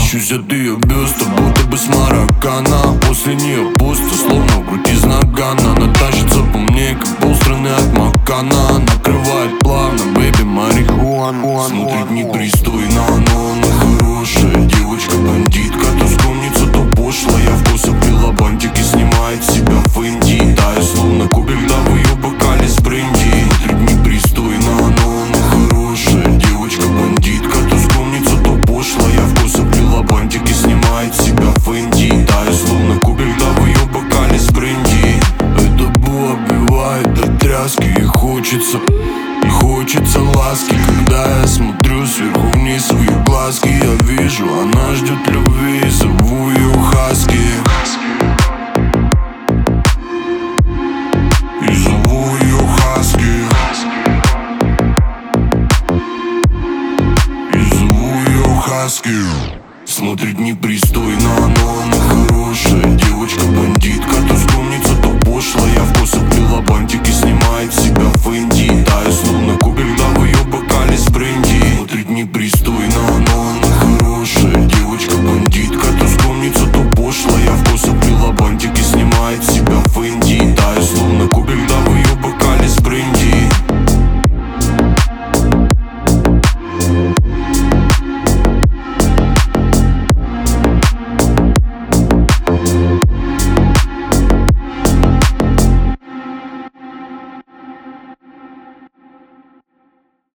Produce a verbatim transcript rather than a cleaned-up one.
Тащусь от ее бюста, будто бы с Мароккана. После нее пусто, словно в груди из нагана. Она тащится по мне, как полстраны от Макана. Накрывает плавно, бэби, марихуану. Смотрит непристойно, но она хорошая девочка-бандитка. То скромница, то пошлая. Вкуса пила бантики, снимает себя в Индии. Таю, словно кубик, да в ее бокале с бренди. Смотрит непристойно, но она хорошая девочка-бандитка. То скромница, то пошлая. Вкуса пила бантики, снимает себя в Индии. Таю, словно кубик, да в ее бокале с бренди. Это бу оббивает до тряски. И хочется, и хочется ласки. Когда я смотрю сверху вниз в ее глазки, я вижу, она ждет любви. И зову ее Хаски. И зову ее Хаски. И зову ее Хаски. Смотрит непристойно, но она хорошая девочка-бандитка. То скромница, то пошлая. Вкуса пила бантики, снимает себя в Индии. Таю,